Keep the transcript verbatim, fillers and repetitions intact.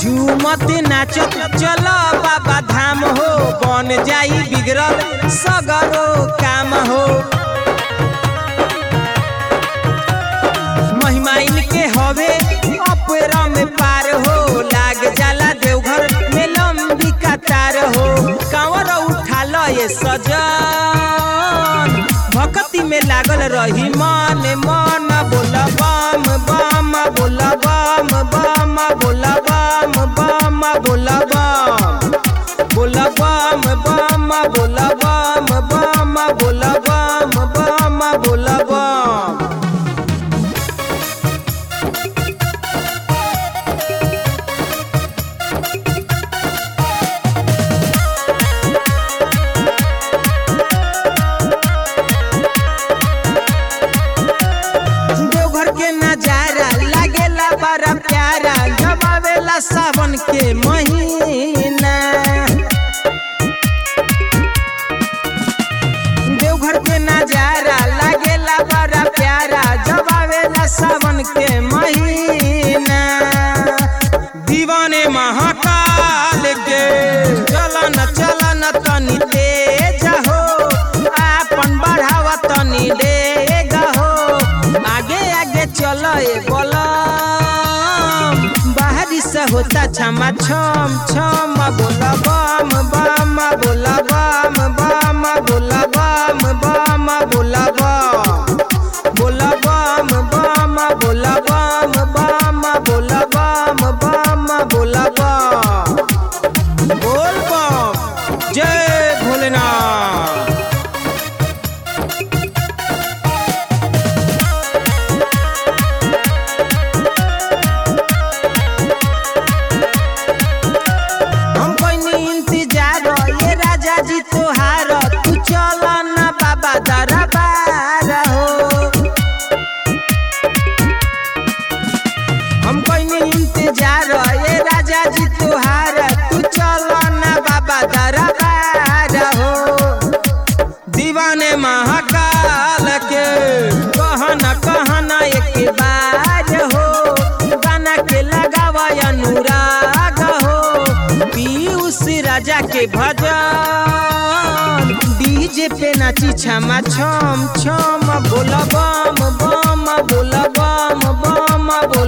झूमत नाचत चलो बाबा धाम हो, बन जाई बिगड़ल सगरो काम हो। महिमा इनके हवे अपेरा में पार हो, लाग जाला देवघर में लंबी कतार हो। कांवर उठा लो ये सजन, भक्ति में लागल रही मन मन, बोला बम बम बोला बम बम बोला बम बम बोला बम बोला बम बम बोला बम बम बोला बम बम बोला बम। नजारा लागेला बड़ा प्यारा, जब आवेला सावन के महीना। देवघर के नजारा लागेला बड़ा प्यारा, जब आवेला सावन के महीना। दीवाने महाकाल के चलन चलन तनी तेज हो, आपन बढ़ावा तनी डेग हो। आगे आगे चलो ए बलम, बाहरी से होता छमा छम छम, बोला बम बम बोला बम बम बोला बम बम बोला बम बोला बम बम बोला बम बम बोला बम बम बोला बम। बोल बम जय भोलेनाथ। जी तोहार तू चल ना बाबा दरबार हो, हम कहीं इंतजार ये राजा जी तोहार तू चल ना बाबा दरबार हो। दीवाने महाकाल के कहना कहना एक बार हो, गाना के लगावा अनुराग हो। पीयूष राजा के भजन डीजे पे नाची छमा छम छम, बोला बम बम बोला बम बम।